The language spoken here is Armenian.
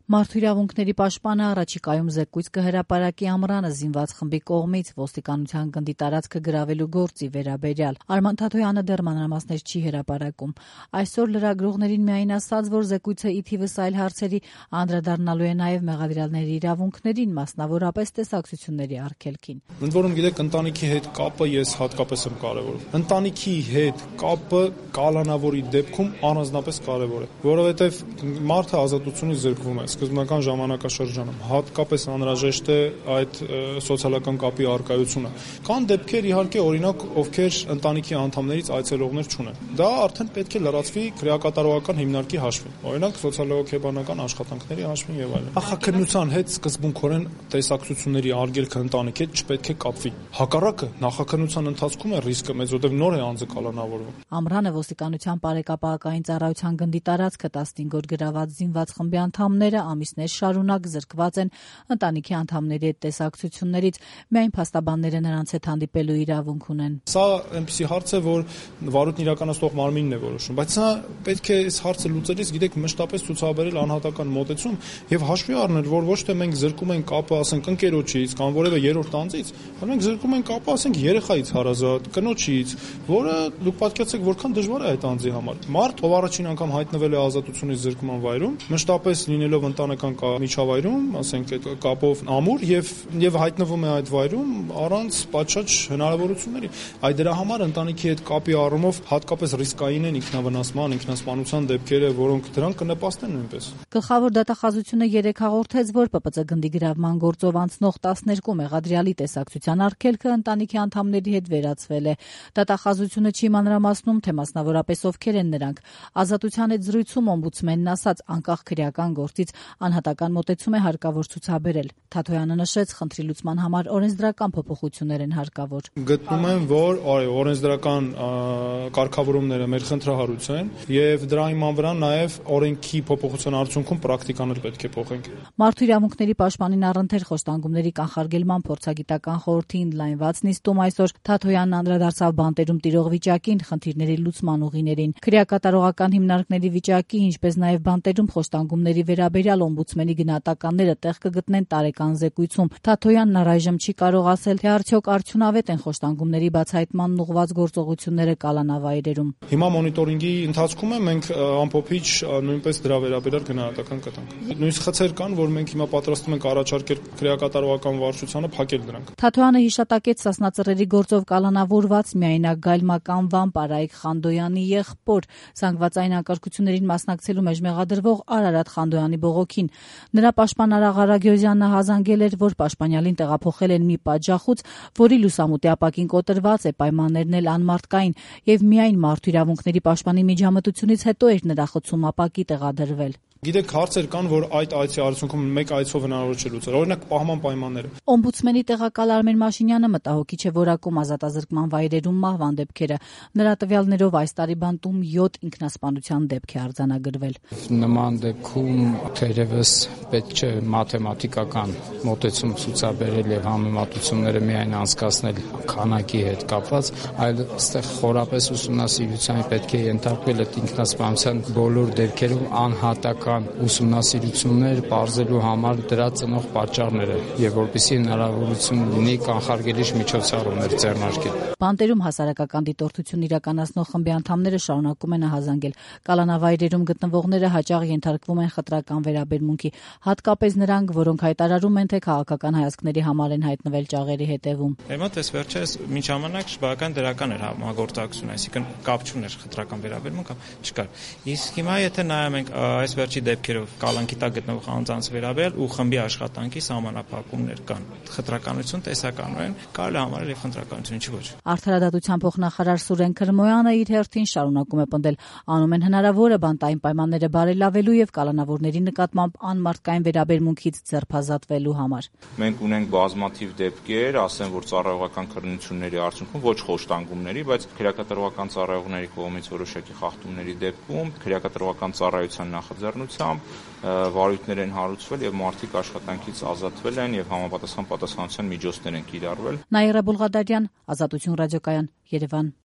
Մարդու իրավունքների պաշտպանը առաջիկայում զեկույց կհրապարակի Ամռանը զինված խմբի կողմից ոստիկանության գնդի տարածքը գրավելու գործի վերաբերյալ։ Արման Թաթոյանը դեռ մանրամասներ չի հրապարակում։ Այսօր լրագրողներին միայն ասաց, որ զեկույցը ի թիվս այլ հարցերի անդրադառնալու է նաև մեղադրյալների իրավունքներին, մասնավորապես տեսակցությունների արգելքին։ Ընդ որում, գիտեք, ընտանիքի հետ կապը ես հատկապես եմ կարևորում։ Ընտանիքի հետ կապը կալանավորի դեպքում առանձնապես կարևոր է, որովհետև մարդը ազատությունից զրկվում է սկզբնական ժամանակաշրջանում, հատկապես անհրաժեշտ է այդ սոցիալական կապի առկայությունը։ Կան դեպքեր, իհարկե, օրինակ, ովքեր ընտանիքի անդամներից այցելողներ չունեն։ Դա արդեն պետք է լրացվի քրեակատարողական հիմնարկի հաշվին, օրինակ սոցիալոգեբանական աշխատանքների հաշվին եւ այլն։ Նախաքննության հետ սկզբունքորեն տեսակցությունների արգելքը ընտանիքի հետ չպետք է կապվի։ Հակառակը, նախաքննության ընթացքում է ռիսկը մեծ, որտեղ նոր է անձը կալանավորվում։ Ամռանը ոստիկանության բարեկապահական ծառայության գնդի տարածքը 15 օր գրաված զինված խմբի անդամները ամիսներ շարունակ զրկված են ընտանիքի անդամների հետ տեսակցություններից, միայն փաստաբանները նրանց հետ հանդիպելու իրավունք ունեն։ Սա այնպիսի հարց է, որ վարույթն իրականացնող մարմինն է որոշում, բայց սա պետք է այս հարցը լուծելիս, գիտեք, մշտապես ցուցաբերել անհատական մոտեցում եւ հաշվի առնել, որ ոչ թե մենք զրկում ենք կապը, ասենք, ընկերոջից կամ որևէ երրորդ անձից, այլ մենք զրկում ենք կապը, ասենք, երեխայից հարազատ, կնոջից, որը դուք պատկերացեք որքան դժվար է այդ անձի համար։ Մարդ, ով առաջին անգամ հայտնվել է ազատությունից զրկման վայրում, մշտապես լինելով ընտանեկան միջավայրում, ասենք, այդ կապով ամուր եւ հայտնվում է այդ վայրում առանց պատշաճ հնարավորությունների։ Այդ դրա համար ընտանիքի հետ կապի առումով հատկապես ռիսկային են ինքնավնասման, ինքնասպանության դեպքերը, որոնք դրան կնպաստեն նույնպես։ Գլխավոր դատախազությունը 3 հաղորդեց, որ ՊՊՑ գնդի գրավման գործով անցնող 12 մեղադրյալի տեսակցության արգելքը ընտանիքի անդամների հետ վերացվել է։ Դատախազությունը չի մանրամասնում, թե մասնավորապես ովքեր են նրանք։ Ազատության հետ զրույցում օմբուդսմենն ասաց, անկախ քրեական գործից անհատական մոտեցում է հարկավոր ցուցաբերել։ Թաթոյանը նշեց, խնդրի լուծման համար օրենսդրական փոփոխություններ են հարկավոր։ Գտնում եմ, որ օրենսդրական կարգավորումները մեր խնդրահարույց են եւ դրա հիման վրա նաեւ օրենքի փոփոխության արդյունքում պրակտիկան էլ պետք է փոխենք։ Մարդու իրավունքների պաշտպանին առընթեր խոշտանգումների կանխարգելման փորձագիտական խորհրդի ընդլայնված նիստում այսօր Թաթոյանն անդրադարձավ բանտերում տիրող վիճակին, խնդիրների լուծման ուղիներին, քրեակատարողական հիմնարկների վիճակի, ինչպես նաեւ բանտերում խոշտանգումների վերաբերյալ օմբուդսմենի գնահատականները տեղ կգտնեն տարեկան զեկույցում։ Թաթոյանն առայժմ չի կարող ասել, թե արդյոք արդյունավետ են խոշտանգումների բացահայտման ուղղված գործողությունները կալանավայրերում։ Հիմա մոնիտորինգի ընթացքում մենք ամփոփիչ նույնպես դրա վերաբերյալ գնահատական կտանք։ Նույնիսկ խցեր կան, որ մենք հիմա պատրաստվում ենք առաջարկել քրեակատարողական վարչությանը փակել դրանք։ Թաթոյանը հիշատակեց Սասնա Ծռերի գործով կալանավորված միայնակ Գայլմական Պարայիկ Խանդոյանի եղբոր, զանգվածային անկարգություններին մասնակցելու մեջ մեղադրվող Արարատ Խանդոյանի բողոքին։ Նրա պաշտպան Արա Ղարագյոզյանը հազանգել էր, որ պաշտպանյալին տեղափոխել են մի պատժախոց, որի լուսամուտի ապակին կոտրված է, պայմաններն էլ անմարդկային, եւ միայն մարդու իրավունքների պաշտպանի միջամտությունից հետո էր նրա խցում ապակի տեղադրվել։ Գիտեք, հարցեր կան, որ այդ այցի արդյունքում մեկ այցով հնարավոր չէ լուծել։ Օրինակ, պահման պայմանները։ Օմբուդսմենի տեղակալ Արմեն Մաշինյանը մտահոգիչ է որակում ազատազրկման վայրերում մահվան դեպքերը։ Նրա տվյալներով այս տարի բանտում 7 ինքնասպանության դեպք է արձանագրվել։ Նման դեպքում թերևս պետք չէ մաթեմատիկական մոտեցում ցուցաբերել եւ համեմատությունները միայն անցկացնել քանակի հետ կապված, այլ այստեղ խորապես ուսումնասիրության պետք է ենթարկվել այդ ինքնասպանության բոլոր դեպքերում անհատական ուսումնասիրություններ բարձելու համար դրա ծնող պատճառները եւ որպեսզի հնարավորություն լինի կանխարգելիչ միջոցառումներ ձեռնարկել։ Բանտերում հասարակական դիտորդություն իրականացնող խմբի անդամները շարունակում են հազանգել։ Կալանավայրերում գտնվողները հաճախ ենթարկվում են խտրական վերաբերմունքի, հատկապես նրանք, որոնք հայտարարում են, թե քաղաքական հայացքների համար են հայտնվել ճաղերի հետևում։ Մոտ այս վերջերս մինչ ժամանակ շբական դրական էր համագործակցություն, այսինքն կապ չուներ խտրական վերաբերմունք կամ չկար։ Իսկ հիմա եթե նայում ենք այս վերջի դեպքերով կալանքի տակ գտնվող անձանց վերաբերյալ ու խմբի աշխատանքի սահմանափակումներ կան։ Խտրականություն տեսականորեն կարելի է համարել եւ խտրականություն չի ոչ։ Արդարադատության փոխնախարար Սուրեն Քրմոյանը իր հերթին շարունակում է պնդել, անում են հնարավորը բանտային պայմանները բարելավելու եւ կալանավորների նկատմամբ անմարդկային վերաբերմունքից ձերբազատվելու համար։ Մենք ունենք բազմաթիվ դեպքեր, ասեմ, որ ծառայողական քննությունների արդյունքում ոչ խոշտանգումների, բայց քրեակատարողական ծառայողների կողմից որոշակի խախտումների դեպքում քրեակատարողական ծառայության նախաձեռնությամբ վարույթներ են հարուցվել եւ մարդիկ աշխատանքից ազատվել են եւ համապատասխան պատասխանատվության միջոցներ են կիրառվել։ Նաիրա Բուլղադարյան, Ազատություն ռադիոկայան, Երևան։